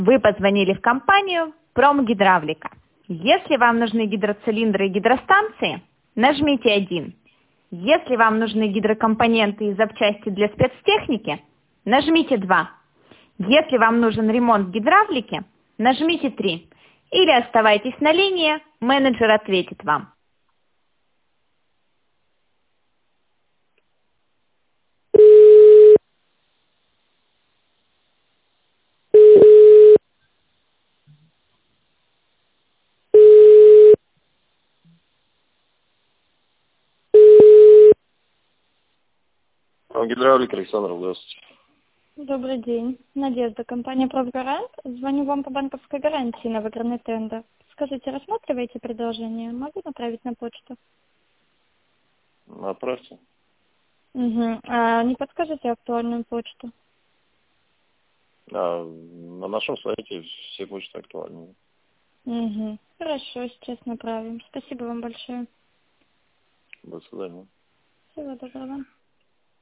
Вы позвонили в компанию «Промгидравлика». Если вам нужны гидроцилиндры и гидростанции, нажмите 1. Если вам нужны гидрокомпоненты и запчасти для спецтехники, нажмите 2. Если вам нужен ремонт гидравлики, нажмите 3. Или оставайтесь на линии, менеджер ответит вам. Гидравлик Александр, здравствуйте. Добрый день. Надежда, компания «Профгарант». Звоню вам по банковской гарантии на выигранный тендер. Скажите, рассматриваете предложение? Могу направить на почту? Направьте. Угу. А не подскажете актуальную почту? На нашем сайте все почты актуальны. Угу. Хорошо, сейчас направим. Спасибо вам большое. До свидания. Всего доброго.